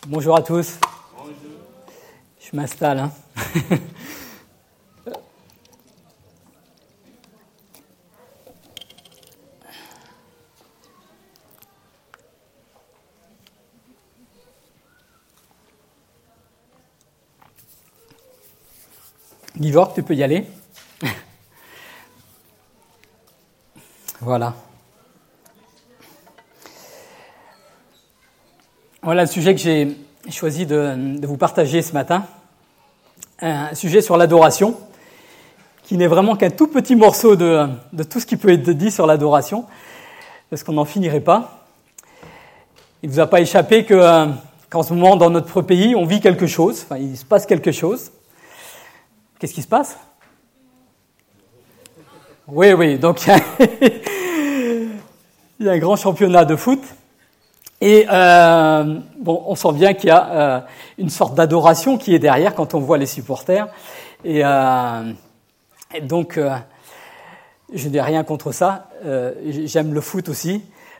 Bonjour à tous. Bonjour. Je m'installe. Livor, tu peux y aller. Voilà. Voilà le sujet que j'ai choisi de vous partager ce matin. Un sujet sur l'adoration, qui n'est vraiment qu'un tout petit morceau de tout ce qui peut être dit sur l'adoration, parce qu'on n'en finirait pas. Il ne vous a pas échappé qu'en ce moment, dans notre pays, on vit quelque chose, enfin, il se passe quelque chose. Qu'est-ce qui se passe ? Oui, donc il y a un grand championnat de foot. Et on sent bien qu'il y a une sorte d'adoration qui est derrière quand on voit les supporters. Et donc, je n'ai rien contre ça. J'aime le foot aussi.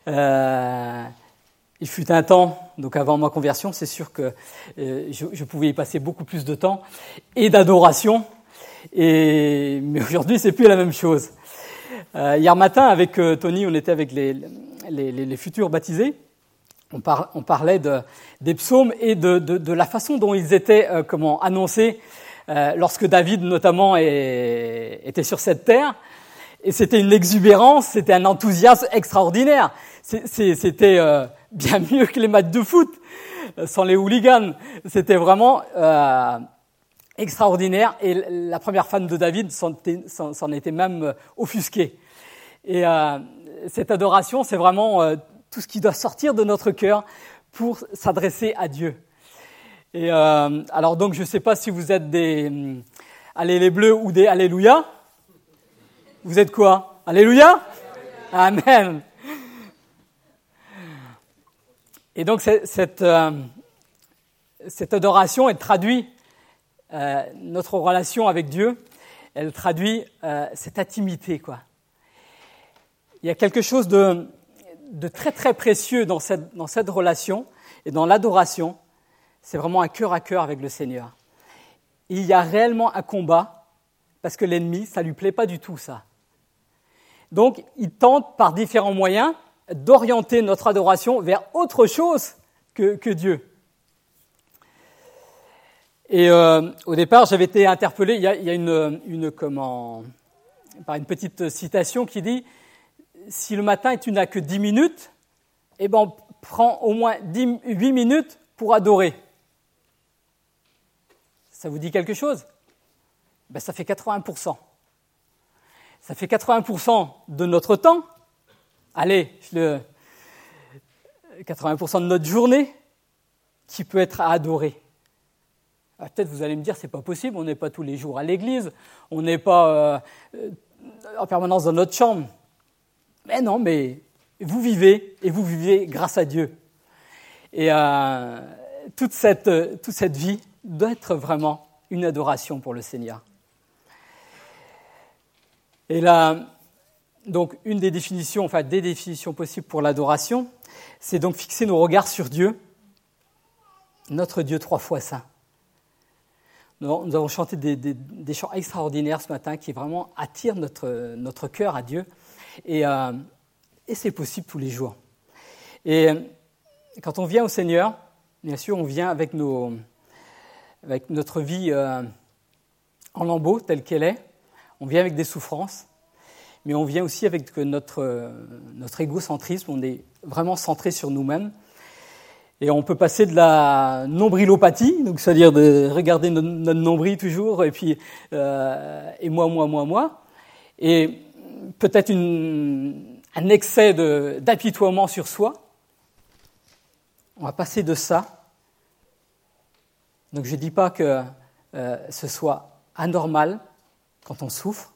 Il fut un temps, donc avant ma conversion, c'est sûr que je pouvais y passer beaucoup plus de temps et d'adoration. Mais aujourd'hui, c'est plus la même chose. Hier matin, avec Tony, on était avec les futurs baptisés. On parlait des psaumes et de la façon dont ils étaient annoncés lorsque David, notamment, était sur cette terre. Et c'était une exubérance, c'était un enthousiasme extraordinaire. C'était bien mieux que les matchs de foot, sans les hooligans. C'était vraiment extraordinaire. Et la première fan de David s'en était même offusquée. Et cette adoration, c'est vraiment tout ce qui doit sortir de notre cœur pour s'adresser à Dieu. Et alors donc, je ne sais pas si vous êtes des Allez les Bleus ou des Alléluia. Vous êtes quoi ? Alléluia ? Amen. Et donc, cette adoration, elle traduit notre relation avec Dieu, elle traduit cette intimité, quoi. Il y a quelque chose de très, très précieux dans cette relation et dans l'adoration. C'est vraiment un cœur à cœur avec le Seigneur. Et il y a réellement un combat, parce que l'ennemi, ça ne lui plaît pas du tout, ça. Donc, il tente par différents moyens d'orienter notre adoration vers autre chose que Dieu. Et au départ, j'avais été interpellé, il y a par une petite citation qui dit « Si le matin tu n'as que 10 minutes, on prend au moins 8 minutes pour adorer. » Ça vous dit quelque chose ? Ça fait 80%. Ça fait 80% de notre temps. Allez, 80% de notre journée qui peut être à adorer. Alors, peut-être vous allez me dire, c'est pas possible, on n'est pas tous les jours à l'église, on n'est pas en permanence dans notre chambre. Mais non, mais vous vivez, et vous vivez grâce à Dieu. Et toute cette vie doit être vraiment une adoration pour le Seigneur. Et là, donc, des définitions possibles pour l'adoration, c'est donc fixer nos regards sur Dieu, notre Dieu 3 fois saint. Nous avons chanté des chants extraordinaires ce matin qui vraiment attirent notre cœur à Dieu. Et c'est possible tous les jours. Et quand on vient au Seigneur, bien sûr, on vient avec notre vie en lambeaux telle qu'elle est. On vient avec des souffrances, mais on vient aussi avec notre égocentrisme. On est vraiment centré sur nous-mêmes. Et on peut passer de la nombrilopathie, donc c'est-à-dire de regarder notre nombril toujours, et puis et moi, et peut-être un excès d'apitoiement sur soi. On va passer de ça. Donc je ne dis pas que ce soit anormal quand on souffre.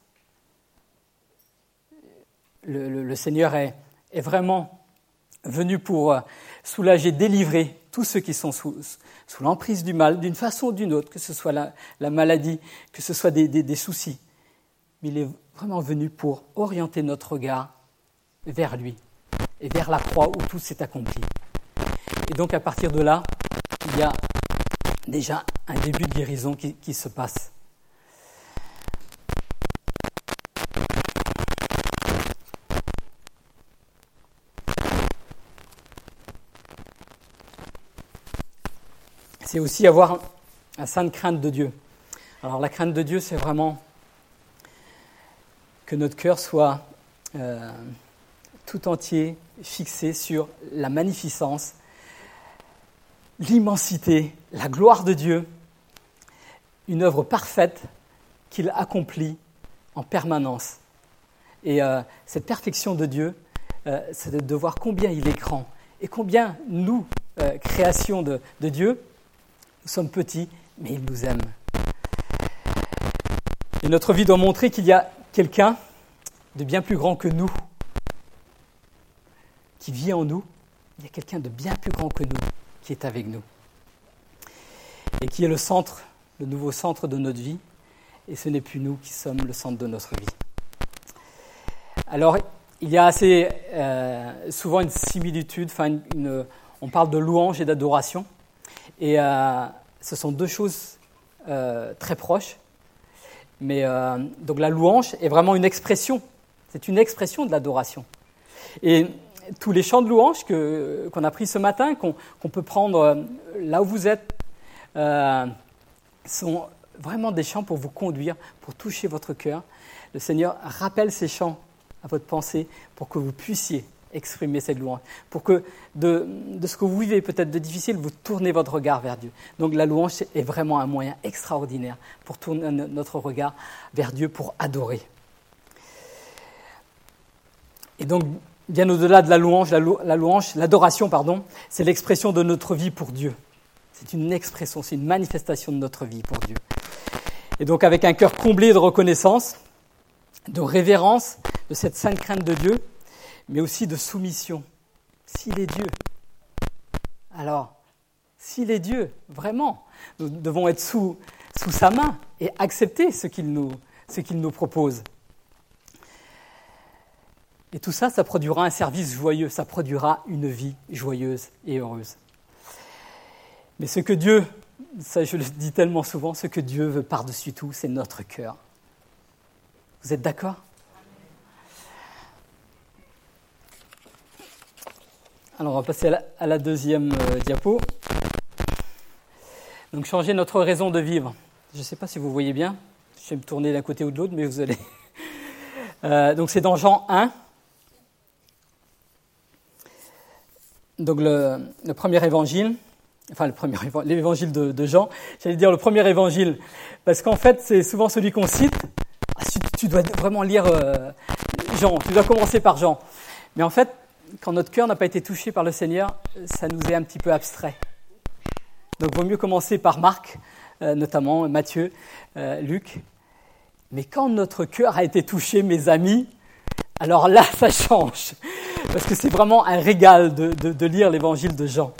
Le Seigneur est vraiment venu pour soulager, délivrer tous ceux qui sont sous l'emprise du mal, d'une façon ou d'une autre, que ce soit la maladie, que ce soit des soucis. Mais il est vraiment venu pour orienter notre regard vers lui et vers la croix où tout s'est accompli. Et donc à partir de là, il y a déjà un début de guérison qui se passe. C'est aussi avoir une sainte crainte de Dieu. Alors la crainte de Dieu, c'est vraiment que notre cœur soit tout entier fixé sur la magnificence, l'immensité, la gloire de Dieu, une œuvre parfaite qu'il accomplit en permanence. Et cette perfection de Dieu, c'est de voir combien il est grand et combien nous, création de Dieu, nous sommes petits, mais il nous aime. Et notre vie doit montrer qu'il y a quelqu'un de bien plus grand que nous, qui vit en nous. Il y a quelqu'un de bien plus grand que nous, qui est avec nous. Et qui est le centre, le nouveau centre de notre vie. Et ce n'est plus nous qui sommes le centre de notre vie. Alors, il y a assez souvent une similitude, on parle de louange et d'adoration. Et ce sont deux choses très proches. Mais donc la louange est vraiment une expression. C'est une expression de l'adoration. Et tous les chants de louange qu'on a pris ce matin, qu'on peut prendre là où vous êtes, sont vraiment des chants pour vous conduire, pour toucher votre cœur. Le Seigneur rappelle ces chants à votre pensée pour que vous puissiez exprimer cette louange, pour que de ce que vous vivez peut-être de difficile, vous tournez votre regard vers Dieu. Donc la louange est vraiment un moyen extraordinaire pour tourner notre regard vers Dieu, pour adorer. Et donc, bien au-delà de la louange, l'adoration, c'est l'expression de notre vie pour Dieu. C'est une expression, c'est une manifestation de notre vie pour Dieu. Et donc avec un cœur comblé de reconnaissance, de révérence, de cette sainte crainte de Dieu, mais aussi de soumission. S'il est Dieu, alors, s'il est Dieu, vraiment, nous devons être sous sa main et accepter ce qu'il nous propose. Et tout ça, ça produira un service joyeux, ça produira une vie joyeuse et heureuse. Mais ce que Dieu, ça je le dis tellement souvent, ce que Dieu veut par-dessus tout, c'est notre cœur. Vous êtes d'accord ? Alors on va passer à la deuxième diapo. Donc changer notre raison de vivre. Je ne sais pas si vous voyez bien, je vais me tourner d'un côté ou de l'autre, mais vous allez... donc c'est dans Jean 1. Donc le premier évangile, l'évangile de Jean, j'allais dire le premier évangile, parce qu'en fait c'est souvent celui qu'on cite. Tu dois vraiment lire Jean, tu dois commencer par Jean. Mais en fait, quand notre cœur n'a pas été touché par le Seigneur, ça nous est un petit peu abstrait. Donc il vaut mieux commencer par Marc, notamment Matthieu, Luc. Mais quand notre cœur a été touché, mes amis, alors là, ça change. Parce que c'est vraiment un régal de lire l'évangile de Jean.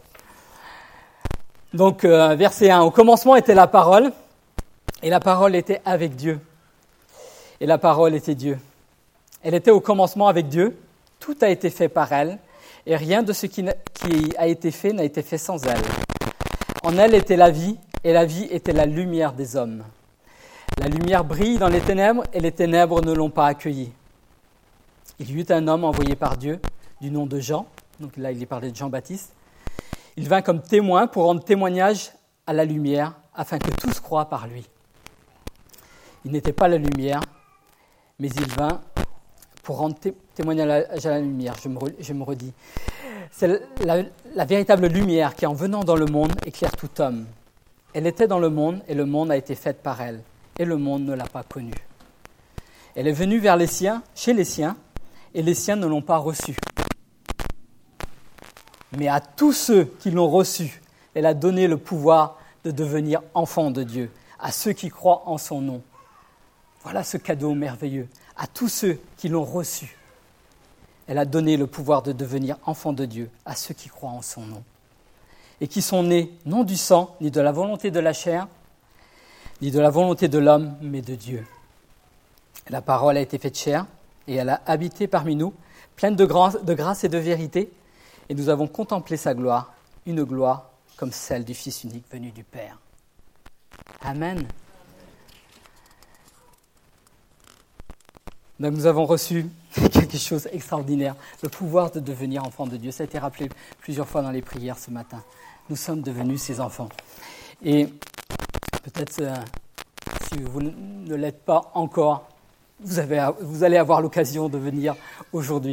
Donc, verset 1. Au commencement était la parole, et la parole était avec Dieu. Et la parole était Dieu. Elle était au commencement avec Dieu. Tout a été fait par elle, et rien de ce qui a été fait n'a été fait sans elle. En elle était la vie, et la vie était la lumière des hommes. La lumière brille dans les ténèbres, et les ténèbres ne l'ont pas accueillie. Il y eut un homme envoyé par Dieu, du nom de Jean. Donc là, il est parlé de Jean-Baptiste. Il vint comme témoin pour rendre témoignage à la lumière, afin que tous croient par lui. Il n'était pas la lumière, mais il vint pour rendre témoignage à la lumière. Je me redis. C'est la véritable lumière qui, en venant dans le monde, éclaire tout homme. Elle était dans le monde, et le monde a été fait par elle, et le monde ne l'a pas connue. Elle est venue vers les siens, chez les siens, et les siens ne l'ont pas reçue. Mais à tous ceux qui l'ont reçue, elle a donné le pouvoir de devenir enfants de Dieu, à ceux qui croient en son nom. Voilà ce cadeau merveilleux. À tous ceux qui l'ont reçue, elle a donné le pouvoir de devenir enfants de Dieu, à ceux qui croient en son nom. Et qui sont nés non du sang, ni de la volonté de la chair, ni de la volonté de l'homme, mais de Dieu. La parole a été faite chair, et elle a habité parmi nous, pleine de grâce et de vérité, et nous avons contemplé sa gloire, une gloire comme celle du Fils unique venu du Père. Amen. Donc nous avons reçu quelque chose d'extraordinaire, le pouvoir de devenir enfant de Dieu. Ça a été rappelé plusieurs fois dans les prières ce matin. Nous sommes devenus ses enfants. Et peut-être si vous ne l'êtes pas encore, vous allez avoir l'occasion de devenir aujourd'hui.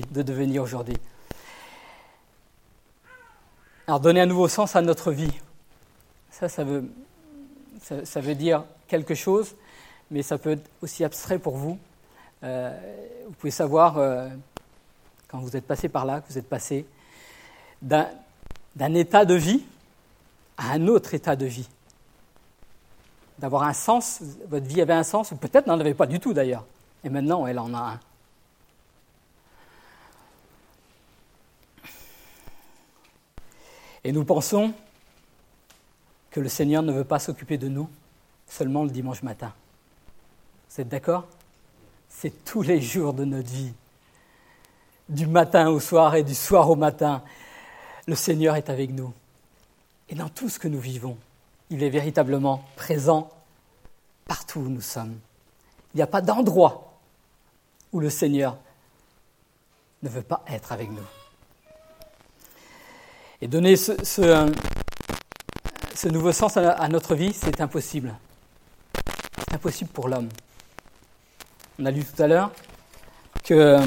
Alors donner un nouveau sens à notre vie, ça veut dire quelque chose, mais ça peut être aussi abstrait pour vous. Vous pouvez savoir, quand vous êtes passé par là, que vous êtes passé d'un état de vie à un autre état de vie. D'avoir un sens, votre vie avait un sens, ou peut-être n'en avait pas du tout d'ailleurs. Et maintenant, elle en a un. Et nous pensons que le Seigneur ne veut pas s'occuper de nous seulement le dimanche matin. Vous êtes d'accord ? C'est tous les jours de notre vie. Du matin au soir et du soir au matin, le Seigneur est avec nous. Et dans tout ce que nous vivons, il est véritablement présent partout où nous sommes. Il n'y a pas d'endroit où le Seigneur ne veut pas être avec nous. Et donner ce nouveau sens à notre vie, c'est impossible. C'est impossible pour l'homme. On a lu tout à l'heure que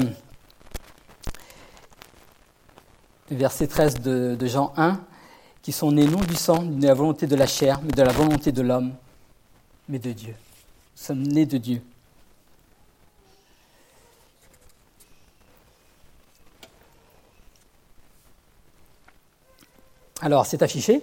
le verset 13 de Jean 1, qui sont nés non du sang, ni de la volonté de la chair, mais de la volonté de l'homme, mais de Dieu. Nous sommes nés de Dieu. Alors, c'est affiché.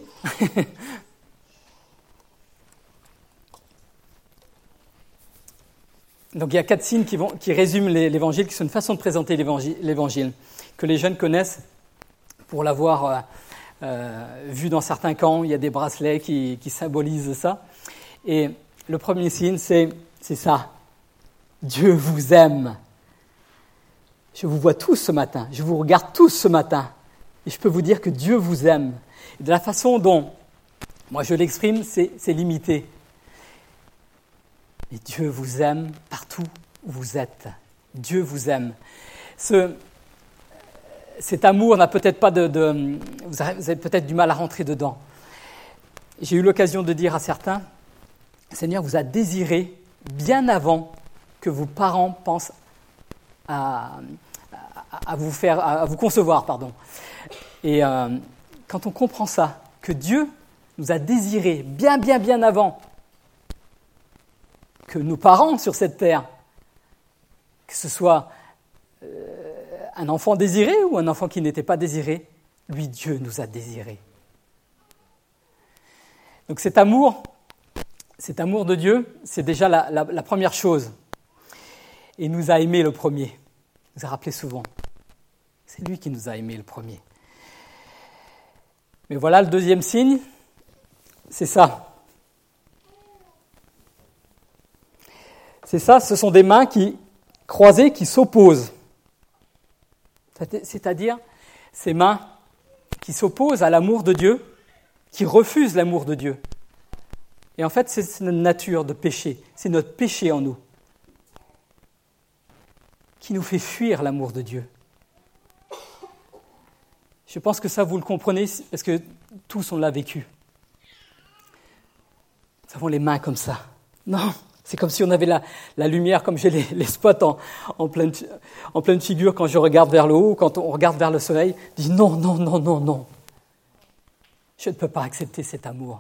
Donc, il y a 4 signes qui résument l'Évangile, qui sont une façon de présenter l'Évangile, que les jeunes connaissent pour l'avoir vu dans certains camps. Il y a des bracelets qui symbolisent ça. Et le premier signe, c'est ça. Dieu vous aime. Je vous vois tous ce matin. Je vous regarde tous ce matin. Et je peux vous dire que Dieu vous aime. Et de la façon dont moi je l'exprime, c'est limité. Et Dieu vous aime partout où vous êtes. Dieu vous aime. Cet amour n'a peut-être pas vous avez peut-être du mal à rentrer dedans. J'ai eu l'occasion de dire à certains, le Seigneur vous a désiré bien avant que vos parents pensent à vous concevoir, pardon. Et quand on comprend ça, que Dieu nous a désiré bien avant que nos parents sur cette terre, que ce soit un enfant désiré ou un enfant qui n'était pas désiré, lui, Dieu nous a désirés. Donc cet amour de Dieu, c'est déjà la première chose. Et il nous a aimés le premier. Il nous a rappelé souvent. C'est lui qui nous a aimés le premier. Mais voilà, le deuxième signe, c'est ça. C'est ça, ce sont des mains croisées qui s'opposent. C'est-à-dire, ces mains qui s'opposent à l'amour de Dieu, qui refusent l'amour de Dieu. Et en fait, c'est notre nature de péché, c'est notre péché en nous, qui nous fait fuir l'amour de Dieu. Je pense que ça, vous le comprenez, parce que tous, on l'a vécu. Nous avons les mains comme ça. Non, c'est comme si on avait la lumière, comme j'ai les spots en pleine figure quand je regarde vers le haut, quand on regarde vers le soleil. Je dis non. Je ne peux pas accepter cet amour.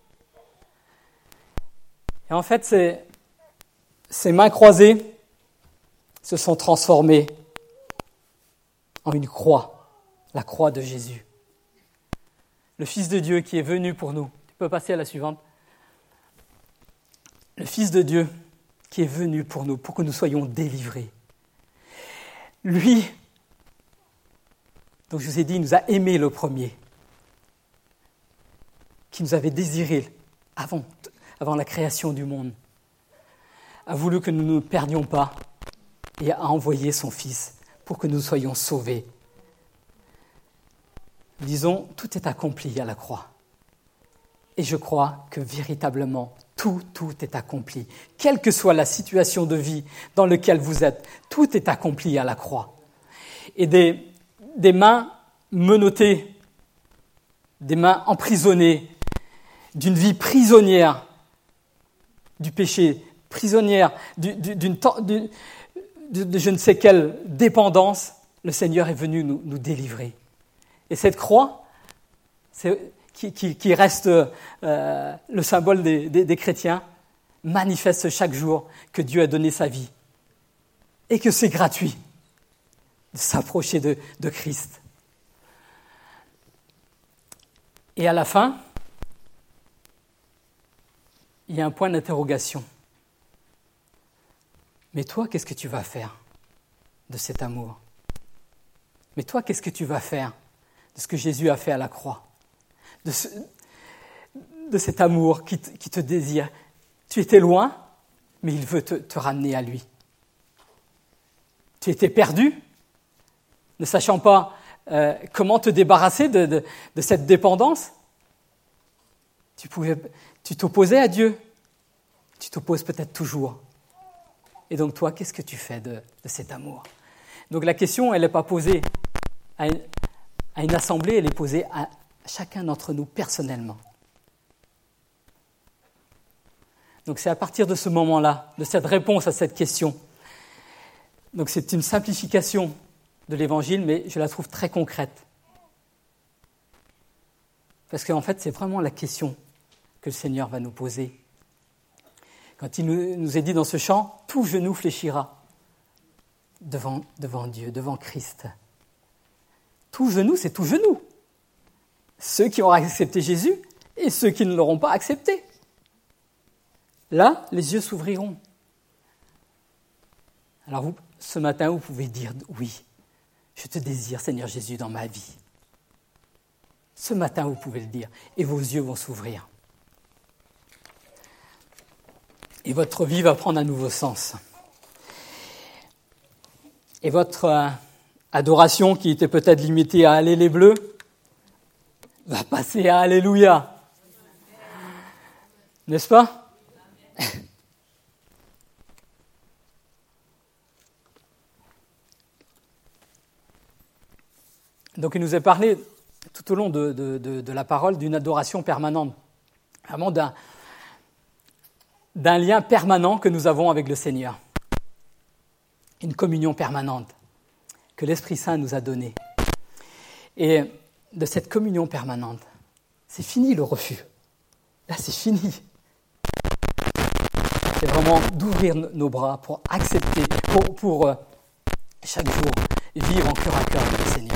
Et en fait, ces mains croisées se sont transformées en une croix. La croix de Jésus. Le Fils de Dieu qui est venu pour nous. Tu peux passer à la suivante. Le Fils de Dieu qui est venu pour nous, pour que nous soyons délivrés. Lui, donc je vous ai dit, il nous a aimés le premier, qui nous avait désirés avant la création du monde, a voulu que nous ne nous perdions pas et a envoyé son Fils pour que nous soyons sauvés. Disons, tout est accompli à la croix. Et je crois que véritablement, tout est accompli. Quelle que soit la situation de vie dans laquelle vous êtes, tout est accompli à la croix. Et des mains menottées, des mains emprisonnées, d'une vie prisonnière du péché, prisonnière de je ne sais quelle dépendance, le Seigneur est venu nous délivrer. Et cette croix, qui reste le symbole des chrétiens, manifeste chaque jour que Dieu a donné sa vie et que c'est gratuit de s'approcher de Christ. Et à la fin, il y a un point d'interrogation. Mais toi, qu'est-ce que tu vas faire de cet amour ? Mais toi, qu'est-ce que tu vas faire de ce que Jésus a fait à la croix ? De cet amour qui te désire. Tu étais loin, mais il veut te ramener à lui. Tu étais perdu, ne sachant pas comment te débarrasser de cette dépendance. Tu t'opposais à Dieu. Tu t'opposes peut-être toujours. Et donc toi, qu'est-ce que tu fais de cet amour ? Donc la question, elle n'est pas posée à une assemblée, elle est posée à chacun d'entre nous personnellement. Donc c'est à partir de ce moment-là, de cette réponse à cette question. Donc c'est une simplification de l'Évangile, mais je la trouve très concrète. Parce qu'en fait, c'est vraiment la question que le Seigneur va nous poser. Quand il nous est dit dans ce chant, tout genou fléchira devant Dieu, devant Christ. Tout genou, c'est tout genou. Ceux qui auront accepté Jésus et ceux qui ne l'auront pas accepté. Là, les yeux s'ouvriront. Alors ce matin, vous pouvez dire « Oui, je te désire, Seigneur Jésus, dans ma vie. » Ce matin, vous pouvez le dire et vos yeux vont s'ouvrir. Et votre vie va prendre un nouveau sens. Et votre adoration, qui était peut-être limitée à « Allez les Bleus », va passer à « Alléluia ». N'est-ce pas ? Donc il nous est parlé tout au long de la parole d'une adoration permanente, vraiment d'un lien permanent que nous avons avec le Seigneur, une communion permanente que l'Esprit Saint nous a donnée. Et de cette communion permanente, c'est fini le refus. Là, c'est fini. C'est vraiment d'ouvrir nos bras pour accepter, pour chaque jour vivre en cœur à cœur avec le Seigneur.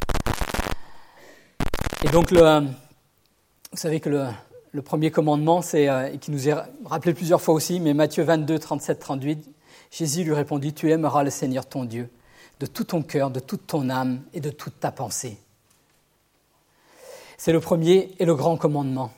Et donc, vous savez que le premier commandement, c'est qui nous est rappelé plusieurs fois aussi, mais Matthieu 22, 37, 38, Jésus lui répondit « Tu aimeras le Seigneur ton Dieu de tout ton cœur, de toute ton âme et de toute ta pensée. » C'est le premier et le grand commandement.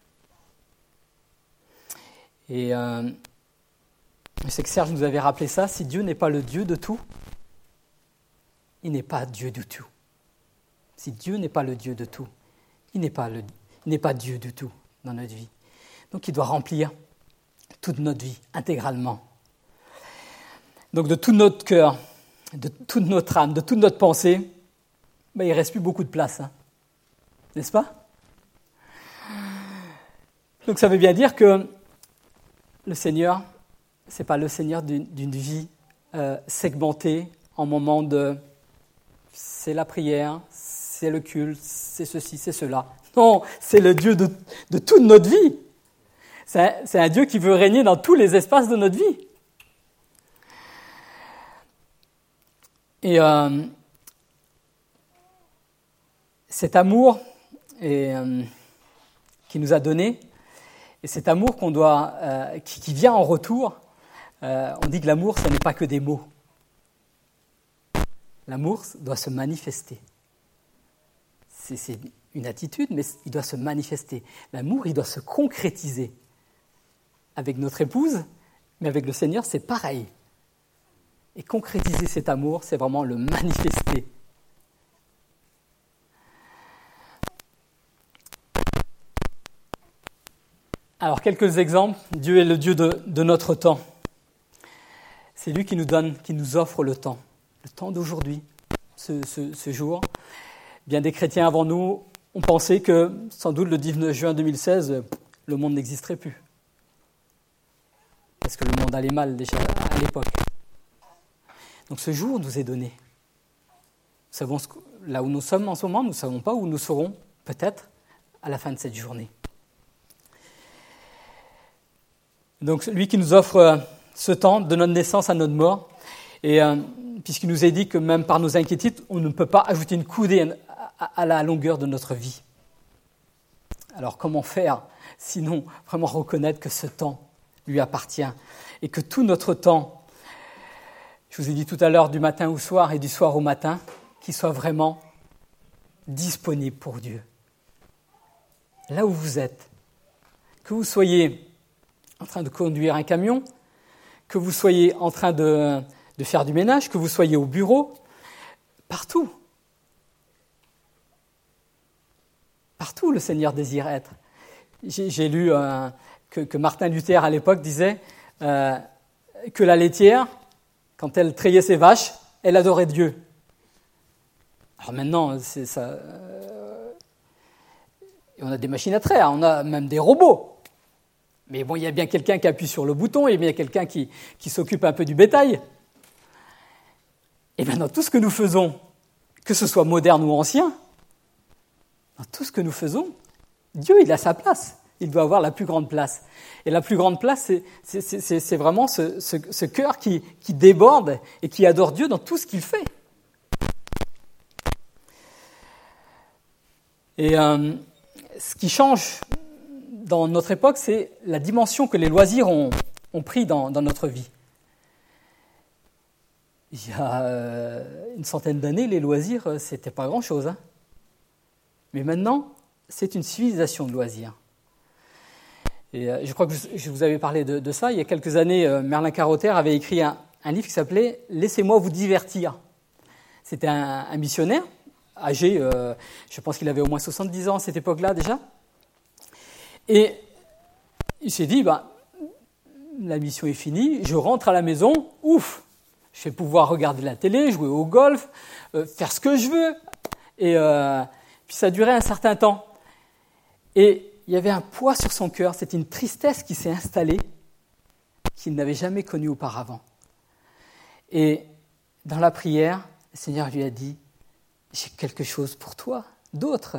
Et je sais que Serge nous avait rappelé ça, si Dieu n'est pas le Dieu de tout, il n'est pas Dieu du tout. Si Dieu n'est pas le Dieu de tout, il n'est pas Dieu du tout dans notre vie. Donc il doit remplir toute notre vie, intégralement. Donc de tout notre cœur, de toute notre âme, de toute notre pensée, il ne reste plus beaucoup de place, n'est-ce pas ? Donc ça veut bien dire que le Seigneur, ce n'est pas le Seigneur d'une vie segmentée en moments de « c'est la prière », c'est le culte, c'est ceci, c'est cela. Non, c'est le Dieu de toute notre vie. C'est un Dieu qui veut régner dans tous les espaces de notre vie. Et cet amour qui nous a donné, et cet amour qui vient en retour, on dit que l'amour, ce n'est pas que des mots. L'amour doit se manifester. C'est une attitude, mais il doit se manifester. L'amour, il doit se concrétiser. Avec notre épouse, mais avec le Seigneur, c'est pareil. Et concrétiser cet amour, c'est vraiment le manifester. Alors, quelques exemples. Dieu est le Dieu de notre temps. C'est lui qui nous offre le temps d'aujourd'hui, ce jour. Bien des chrétiens avant nous ont pensé que, sans doute, le 19 juin 2016, le monde n'existerait plus. Parce que le monde allait mal déjà à l'époque. Donc ce jour nous est donné. Nous savons là où nous sommes en ce moment, nous ne savons pas où nous serons, peut-être, à la fin de cette journée. Donc lui qui nous offre ce temps de notre naissance à notre mort, et puisqu'il nous est dit que même par nos inquiétudes, on ne peut pas ajouter une coudée à la longueur de notre vie. Alors comment faire, sinon vraiment reconnaître que ce temps lui appartient et que tout notre temps, je vous ai dit tout à l'heure, du matin au soir et du soir au matin, qu'il soit vraiment disponible pour Dieu. Là où vous êtes, que vous soyez en train de conduire un camion, que vous soyez en train de faire du ménage, que vous soyez au bureau, partout. Partout, le Seigneur désire être. J'ai lu que Martin Luther, à l'époque, disait que la laitière, quand elle trayait ses vaches, elle adorait Dieu. Alors maintenant, c'est ça. On a des machines à traire, on a même des robots. Mais bon, il y a bien quelqu'un qui appuie sur le bouton, il y a bien quelqu'un qui s'occupe un peu du bétail. Et bien dans tout ce que nous faisons, que ce soit moderne ou ancien, dans tout ce que nous faisons, Dieu, il a sa place. Il doit avoir la plus grande place. Et la plus grande place, c'est vraiment ce cœur qui déborde et qui adore Dieu dans tout ce qu'il fait. Et ce qui change dans notre époque, c'est la dimension que les loisirs ont pris dans notre vie. Il y a une centaine d'années, les loisirs, c'était pas grand-chose. Hein. Mais maintenant, c'est une civilisation de loisirs. Et je crois que je vous avais parlé de ça. Il y a quelques années, Merlin Carothers avait écrit un livre qui s'appelait « Laissez-moi vous divertir ». C'était un missionnaire, âgé, je pense qu'il avait au moins 70 ans à cette époque-là déjà. Et il s'est dit, la mission est finie, je rentre à la maison, ouf, je vais pouvoir regarder la télé, jouer au golf, faire ce que je veux. Et puis ça durait un certain temps. Et il y avait un poids sur son cœur, c'était une tristesse qui s'est installée, qu'il n'avait jamais connue auparavant. Et dans la prière, le Seigneur lui a dit, j'ai quelque chose pour toi, d'autre.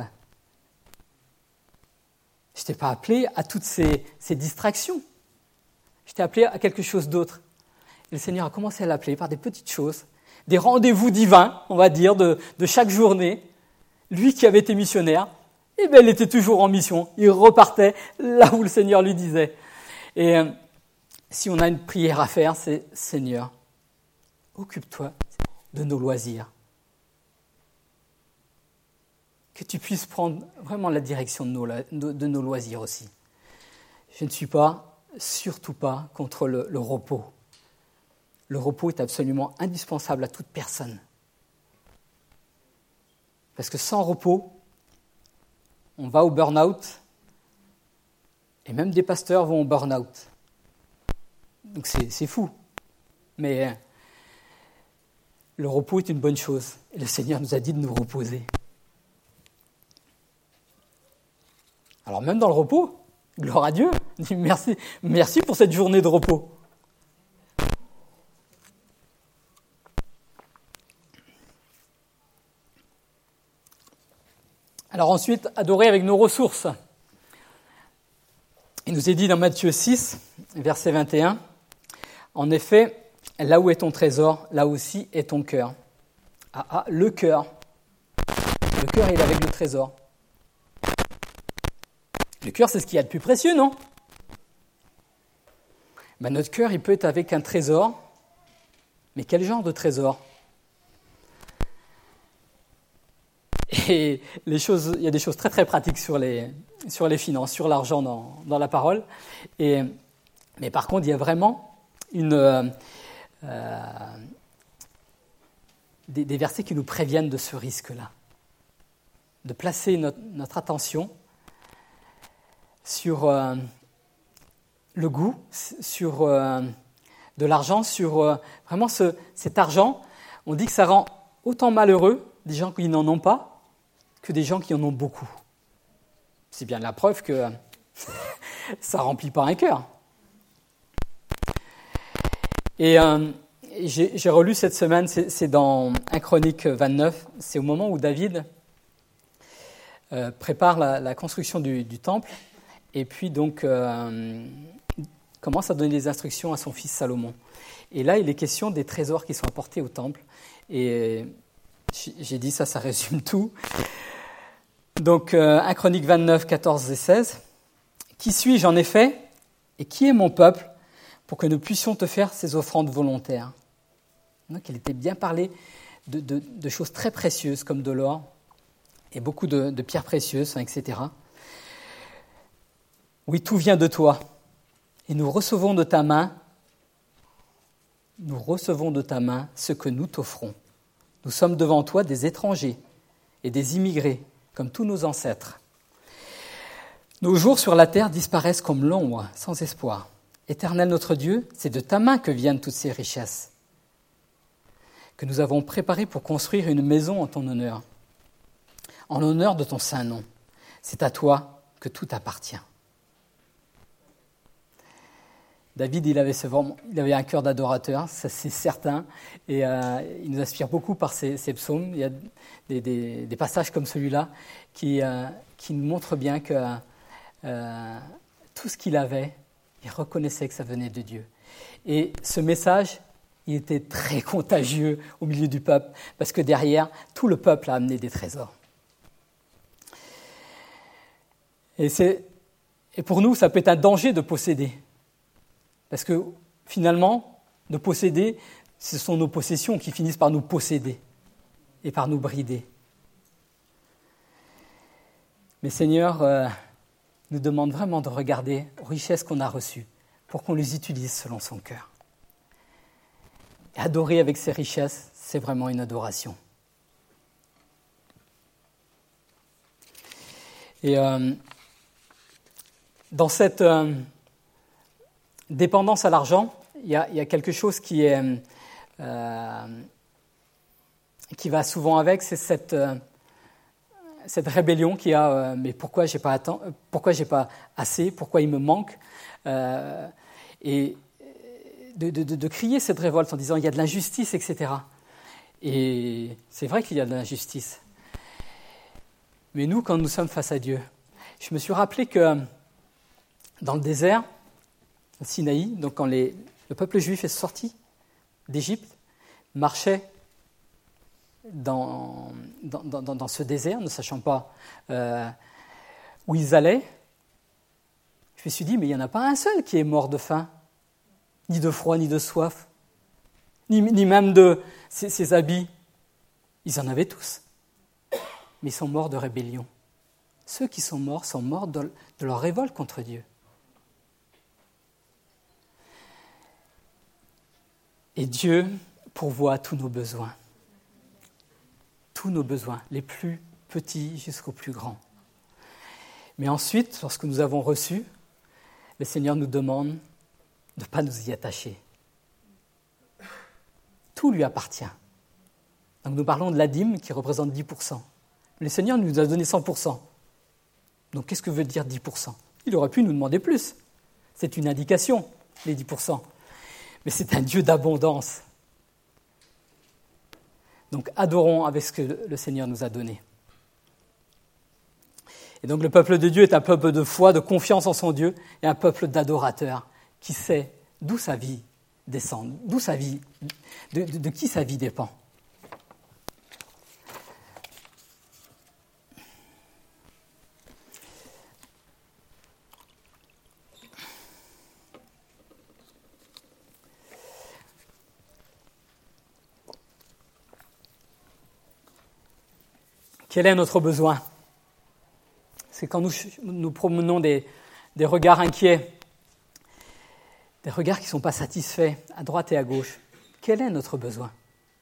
Je ne t'ai pas appelé à toutes ces distractions. Je t'ai appelé à quelque chose d'autre. Et le Seigneur a commencé à l'appeler par des petites choses, des rendez-vous divins, on va dire, de chaque journée. Lui qui avait été missionnaire, eh bien, il était toujours en mission. Il repartait là où le Seigneur lui disait. Et si on a une prière à faire, c'est « Seigneur, occupe-toi de nos loisirs. » Que tu puisses prendre vraiment la direction de nos loisirs aussi. Je ne suis surtout pas contre le repos. Le repos est absolument indispensable à toute personne. Parce que sans repos, on va au burn-out, et même des pasteurs vont au burn-out. Donc c'est fou. Mais le repos est une bonne chose. Et le Seigneur nous a dit de nous reposer. Alors même dans le repos, gloire à Dieu, merci pour cette journée de repos. Alors ensuite, adorer avec nos ressources. Il nous est dit dans Matthieu 6, verset 21, « En effet, là où est ton trésor, là aussi est ton cœur. » Le cœur. Le cœur, il est avec le trésor. Le cœur, c'est ce qu'il y a de plus précieux, non ? Notre cœur, il peut être avec un trésor. Mais quel genre de trésor ? Et il y a des choses très très pratiques sur les finances, sur l'argent dans la parole. Mais par contre, il y a vraiment des versets qui nous préviennent de ce risque-là. De placer notre attention sur le goût sur de l'argent, sur vraiment cet argent. On dit que ça rend autant malheureux des gens qui n'en ont pas que des gens qui en ont beaucoup. C'est bien la preuve que ça ne remplit pas un cœur. Et j'ai relu cette semaine, c'est dans 1 Chronique 29, c'est au moment où David prépare la construction du temple, et puis donc commence à donner des instructions à son fils Salomon. Et là, il est question des trésors qui sont apportés au temple, et j'ai dit ça résume tout. Donc 1 Chronique 29, 14 et 16. « Qui suis-je en effet, et qui est mon peuple, pour que nous puissions te faire ces offrandes volontaires ?» Donc il était bien parlé de choses très précieuses, comme de l'or, et beaucoup de pierres précieuses, etc. « Oui, tout vient de toi, et nous recevons de ta main ce que nous t'offrons. Nous sommes devant toi des étrangers et des immigrés, comme tous nos ancêtres. Nos jours sur la terre disparaissent comme l'ombre, sans espoir. Éternel notre Dieu, c'est de ta main que viennent toutes ces richesses, que nous avons préparées pour construire une maison en ton honneur, en l'honneur de ton saint nom. C'est à toi que tout appartient. » David, il avait un cœur d'adorateur, ça c'est certain, et il nous inspire beaucoup par ses psaumes. Il y a des passages comme celui-là qui nous montrent bien que tout ce qu'il avait, il reconnaissait que ça venait de Dieu. Et ce message, il était très contagieux au milieu du peuple, parce que derrière, tout le peuple a amené des trésors. Et pour nous, ça peut être un danger de posséder. Parce que finalement, de posséder, ce sont nos possessions qui finissent par nous posséder et par nous brider. Mais Seigneur nous demande vraiment de regarder aux richesses qu'on a reçues pour qu'on les utilise selon son cœur. Et adorer avec ces richesses, c'est vraiment une adoration. Et dans cette dépendance à l'argent, il y a quelque chose qui va souvent avec, c'est cette rébellion qui a mais pourquoi j'ai pas assez, pourquoi il me manque, et de crier cette révolte en disant il y a de l'injustice, etc. Et c'est vrai qu'il y a de l'injustice. Mais nous, quand nous sommes face à Dieu, je me suis rappelé que dans le désert, au Sinaï, donc quand le peuple juif est sorti d'Égypte, marchait dans ce désert, ne sachant pas où ils allaient, je me suis dit, mais il n'y en a pas un seul qui est mort de faim, ni de froid, ni de soif, ni même de ses habits. Ils en avaient tous, mais ils sont morts de rébellion. Ceux qui sont morts de leur révolte contre Dieu. Et Dieu pourvoit tous nos besoins, les plus petits jusqu'aux plus grands. Mais ensuite, lorsque nous avons reçu, le Seigneur nous demande de ne pas nous y attacher. Tout lui appartient. Donc nous parlons de la dîme qui représente 10%. Le Seigneur nous a donné 100%. Donc qu'est-ce que veut dire 10% ? Il aurait pu nous demander plus. C'est une indication, les 10%. Mais c'est un Dieu d'abondance. Donc adorons avec ce que le Seigneur nous a donné. Et donc le peuple de Dieu est un peuple de foi, de confiance en son Dieu, et un peuple d'adorateurs qui sait d'où sa vie descend, d'où sa vie, de qui sa vie dépend. Quel est notre besoin ? C'est quand nous promenons des regards inquiets, des regards qui ne sont pas satisfaits à droite et à gauche. Quel est notre besoin ?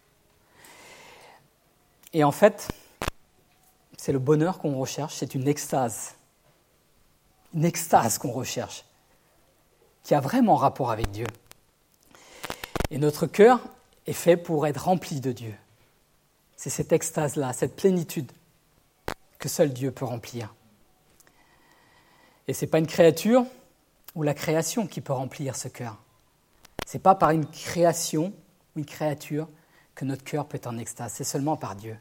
Et en fait, c'est le bonheur qu'on recherche, c'est une extase qu'on recherche, qui a vraiment rapport avec Dieu. Et notre cœur est fait pour être rempli de Dieu. C'est cette extase-là, cette plénitude que seul Dieu peut remplir. Et ce n'est pas une créature ou la création qui peut remplir ce cœur. Ce n'est pas par une création ou une créature que notre cœur peut être en extase, c'est seulement par Dieu.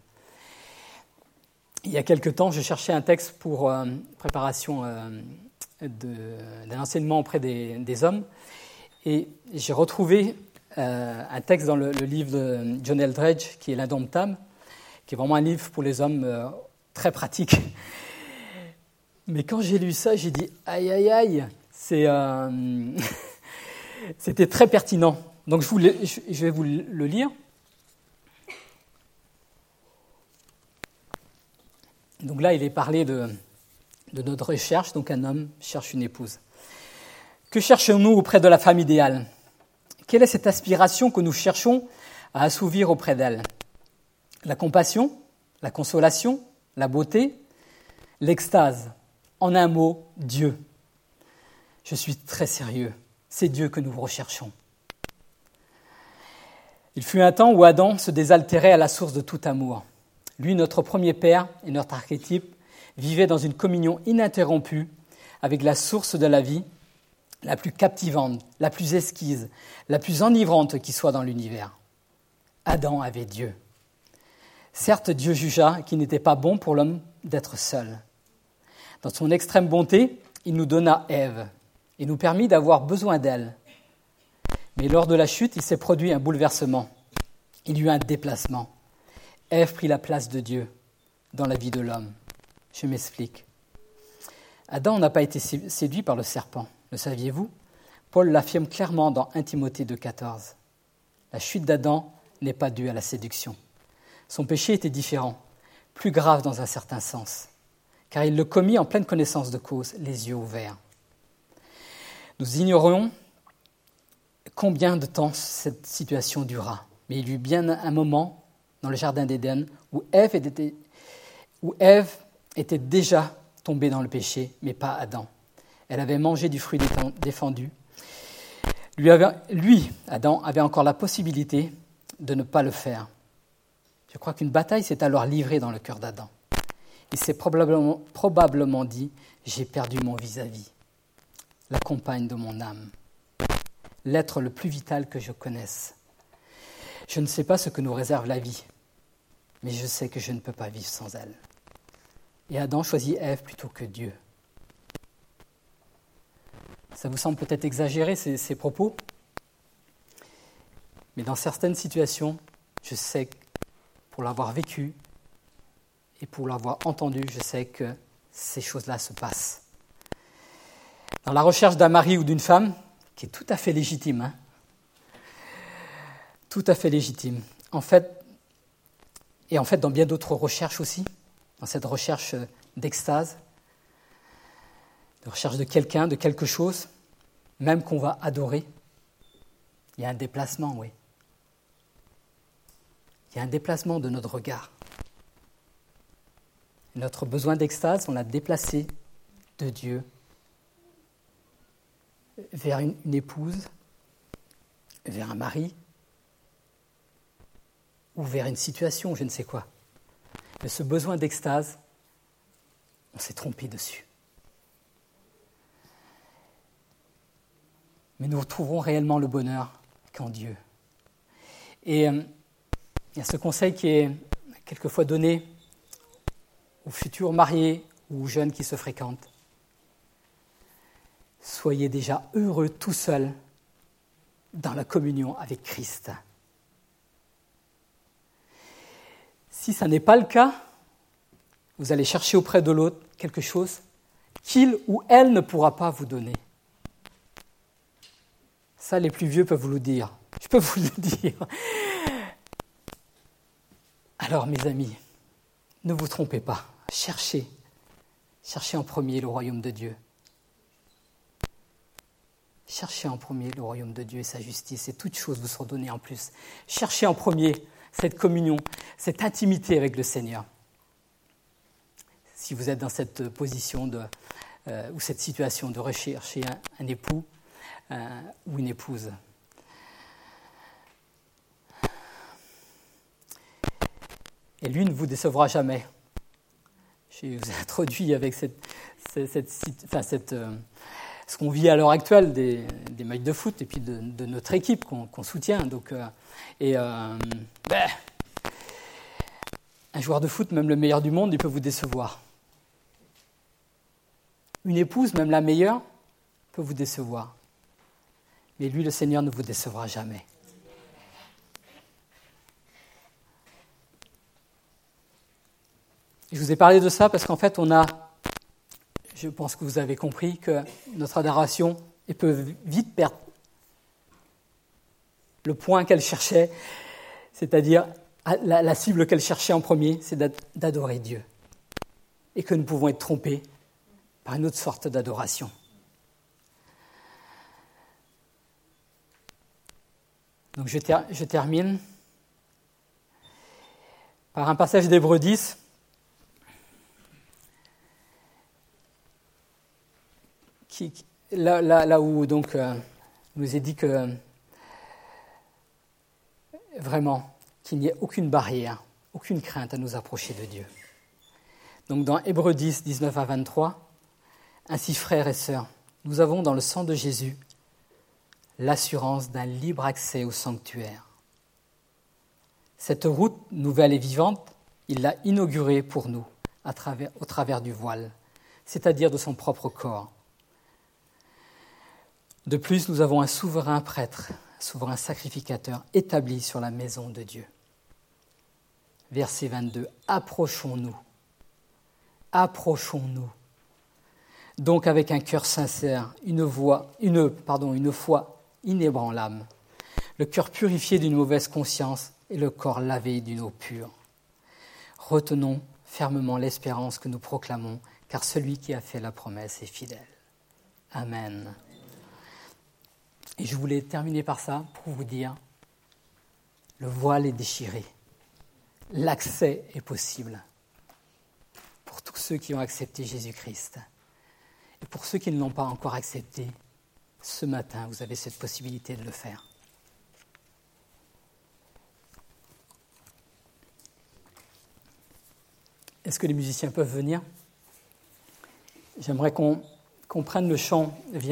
Il y a quelque temps, je cherchais un texte pour préparation d'un enseignement auprès des hommes, et j'ai retrouvé un texte dans le livre de John Eldredge, qui est l'Indomptable, qui est vraiment un livre pour les hommes très pratique. Mais quand j'ai lu ça, j'ai dit aïe aïe aïe, c'était très pertinent. Donc je vais vous le lire. Donc là, il est parlé de notre recherche. Donc un homme cherche une épouse. Que cherchons-nous auprès de la femme idéale ? Quelle est cette aspiration que nous cherchons à assouvir auprès d'elle ? La compassion, la consolation, la beauté, l'extase. En un mot, Dieu. Je suis très sérieux. C'est Dieu que nous recherchons. Il fut un temps où Adam se désaltérait à la source de tout amour. Lui, notre premier père et notre archétype, vivait dans une communion ininterrompue avec la source de la vie, la plus captivante, la plus exquise, la plus enivrante qui soit dans l'univers. Adam avait Dieu. Certes, Dieu jugea qu'il n'était pas bon pour l'homme d'être seul. Dans son extrême bonté, il nous donna Ève et nous permit d'avoir besoin d'elle. Mais lors de la chute, il s'est produit un bouleversement. Il y eut un déplacement. Ève prit la place de Dieu dans la vie de l'homme. Je m'explique. Adam n'a pas été séduit par le serpent. Le saviez-vous ? Paul l'affirme clairement dans 1 Timothée 2,14. La chute d'Adam n'est pas due à la séduction. Son péché était différent, plus grave dans un certain sens, car il le commit en pleine connaissance de cause, les yeux ouverts. Nous ignorons combien de temps cette situation dura, mais il y eut bien un moment dans le jardin d'Éden où Ève était déjà tombée dans le péché, mais pas Adam. Elle avait mangé du fruit défendu. Lui, Adam, avait encore la possibilité de ne pas le faire. Je crois qu'une bataille s'est alors livrée dans le cœur d'Adam. Il s'est probablement dit « J'ai perdu mon vis-à-vis, la compagne de mon âme, l'être le plus vital que je connaisse. Je ne sais pas ce que nous réserve la vie, mais je sais que je ne peux pas vivre sans elle. » Et Adam choisit Ève plutôt que Dieu. Ça vous semble peut-être exagéré, ces propos, mais dans certaines situations, je sais que pour l'avoir vécu et pour l'avoir entendu, je sais que ces choses-là se passent. Dans la recherche d'un mari ou d'une femme, qui est tout à fait légitime, tout à fait légitime, en fait, dans bien d'autres recherches aussi, dans cette recherche d'extase, de recherche de quelqu'un, de quelque chose, même qu'on va adorer, il y a un déplacement, oui. Il y a un déplacement de notre regard. Notre besoin d'extase, on l'a déplacé de Dieu vers une épouse, vers un mari, ou vers une situation, je ne sais quoi. Mais ce besoin d'extase, on s'est trompé dessus. Mais nous retrouverons réellement le bonheur qu'en Dieu. Et il y a ce conseil qui est quelquefois donné aux futurs mariés ou aux jeunes qui se fréquentent. Soyez déjà heureux tout seul dans la communion avec Christ. Si ça n'est pas le cas, vous allez chercher auprès de l'autre quelque chose qu'il ou elle ne pourra pas vous donner. Ça, les plus vieux peuvent vous le dire. Je peux vous le dire. Alors, mes amis, ne vous trompez pas. Cherchez en premier le royaume de Dieu. Cherchez en premier le royaume de Dieu et sa justice, et toutes choses vous seront données en plus. Cherchez en premier cette communion, cette intimité avec le Seigneur. Si vous êtes dans cette position ou cette situation de rechercher un époux, ou une épouse. Et lui ne vous décevra jamais. Je vous ai introduit avec ce qu'on vit à l'heure actuelle des matchs de foot et puis de notre équipe qu'on soutient. Donc, un joueur de foot, même le meilleur du monde, il peut vous décevoir. Une épouse, même la meilleure, peut vous décevoir. Mais lui, le Seigneur, ne vous décevra jamais. Je vous ai parlé de ça parce qu'en fait, je pense que vous avez compris que notre adoration peut vite perdre le point qu'elle cherchait, c'est-à-dire la cible qu'elle cherchait en premier, c'est d'adorer Dieu. Et que nous pouvons être trompés par une autre sorte d'adoration. Donc je termine par un passage d'Hébreux 10. Là où donc nous est dit que vraiment qu'il n'y ait aucune barrière, aucune crainte à nous approcher de Dieu. Donc dans Hébreux 10, 19 à 23, ainsi frères et sœurs, nous avons dans le sang de Jésus l'assurance d'un libre accès au sanctuaire. Cette route nouvelle et vivante, il l'a inaugurée pour nous au travers du voile, c'est-à-dire de son propre corps. De plus, nous avons un souverain prêtre, un souverain sacrificateur établi sur la maison de Dieu. Verset 22, approchons-nous, donc avec un cœur sincère, une foi inébranlable, le cœur purifié d'une mauvaise conscience et le corps lavé d'une eau pure. Retenons fermement l'espérance que nous proclamons, car celui qui a fait la promesse est fidèle. Amen. Et je voulais terminer par ça pour vous dire, le voile est déchiré, l'accès est possible pour tous ceux qui ont accepté Jésus-Christ. Et pour ceux qui ne l'ont pas encore accepté, ce matin, vous avez cette possibilité de le faire. Est-ce que les musiciens peuvent venir ? J'aimerais qu'on prenne le chant « Viens ».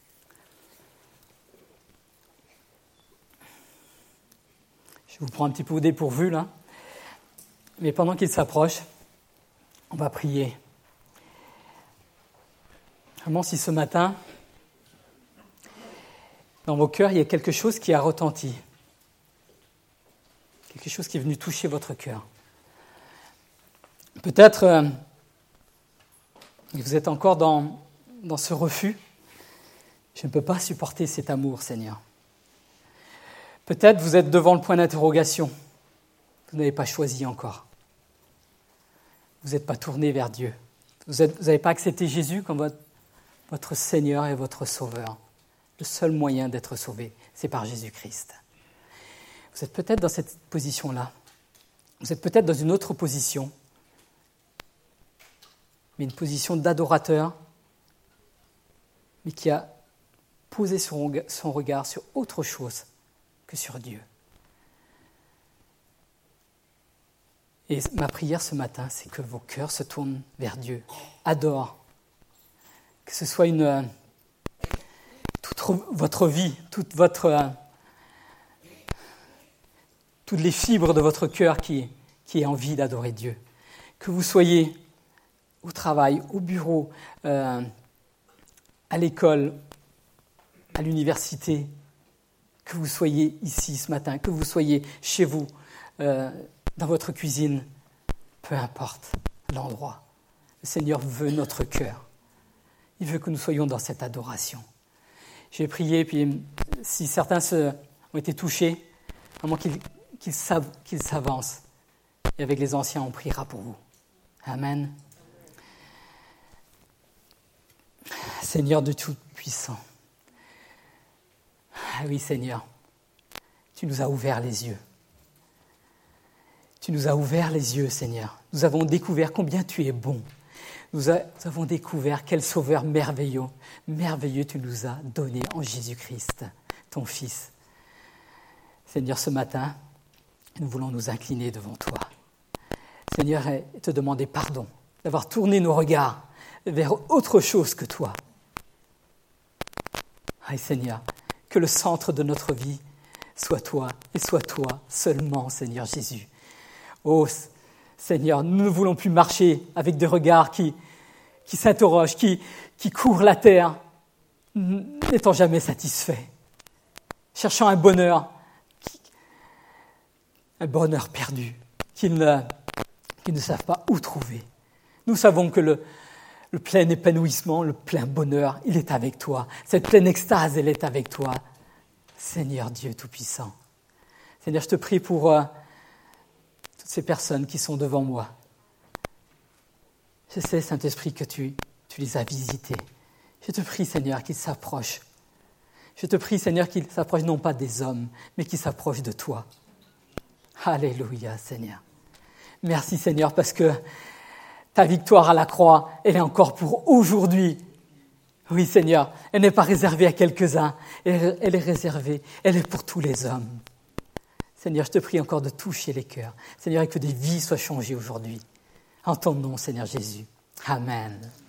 Je vous prends un petit peu au dépourvu, là. Mais pendant qu'il s'approche, on va prier. Vraiment, si ce matin, dans vos cœurs, il y a quelque chose qui a retenti, quelque chose qui est venu toucher votre cœur. Peut-être que vous êtes encore dans ce refus. Je ne peux pas supporter cet amour, Seigneur. Peut-être vous êtes devant le point d'interrogation. Vous n'avez pas choisi encore. Vous n'êtes pas tourné vers Dieu. Vous n'avez pas accepté Jésus comme votre Seigneur et votre Sauveur. Le seul moyen d'être sauvé, c'est par Jésus-Christ. Vous êtes peut-être dans cette position-là. Vous êtes peut-être dans une autre position, mais une position d'adorateur, mais qui a posé son regard sur autre chose que sur Dieu. Et ma prière ce matin, c'est que vos cœurs se tournent vers Dieu, adorent, que ce soit toute votre vie, toutes les fibres de votre cœur qui aient envie d'adorer Dieu. Que vous soyez au travail, au bureau, à l'école, à l'université, que vous soyez ici ce matin, que vous soyez chez vous, dans votre cuisine, peu importe l'endroit. Le Seigneur veut notre cœur. Il veut que nous soyons dans cette adoration. J'ai prié, puis si certains ont été touchés, vraiment qu'ils s'avancent. Et avec les anciens, on priera pour vous. Amen. Seigneur de Tout-Puissant. Ah oui, Seigneur, tu nous as ouvert les yeux. Tu nous as ouvert les yeux, Seigneur. Nous avons découvert combien tu es bon. nous avons découvert quel sauveur merveilleux tu nous as donné en Jésus-Christ, ton Fils. Seigneur, ce matin, nous voulons nous incliner devant toi. Seigneur, et te demander pardon d'avoir tourné nos regards vers autre chose que toi. Ah, Seigneur, que le centre de notre vie soit toi, et soit toi seulement, Seigneur Jésus. Oh, Seigneur, nous ne voulons plus marcher avec des regards qui s'interrogent, qui courent la terre, n'étant jamais satisfaits, cherchant un bonheur perdu, qu'ils ne savent pas où trouver. Nous savons que le plein épanouissement, le plein bonheur, il est avec toi. Cette pleine extase, elle est avec toi. Seigneur Dieu Tout-Puissant. Seigneur, je te prie pour toutes ces personnes qui sont devant moi. Je sais, Saint-Esprit, que tu les as visités. Je te prie, Seigneur, qu'ils s'approchent. Je te prie, Seigneur, qu'ils s'approchent non pas des hommes, mais qu'ils s'approchent de toi. Alléluia, Seigneur. Merci, Seigneur, parce que ta victoire à la croix, elle est encore pour aujourd'hui. Oui, Seigneur, elle n'est pas réservée à quelques-uns, elle est réservée, elle est pour tous les hommes. Seigneur, je te prie encore de toucher les cœurs. Seigneur, et que des vies soient changées aujourd'hui. En ton nom, Seigneur Jésus. Amen.